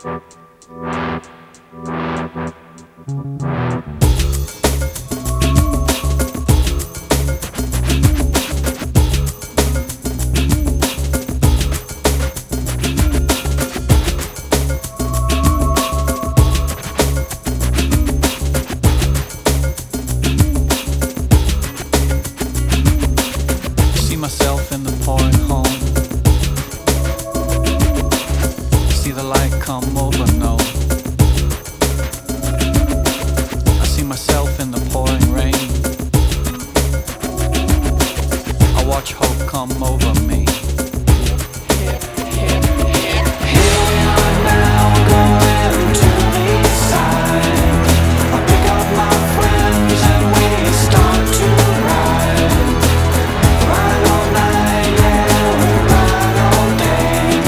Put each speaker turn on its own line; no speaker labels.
See myself in the pouring home. See the light come over, no.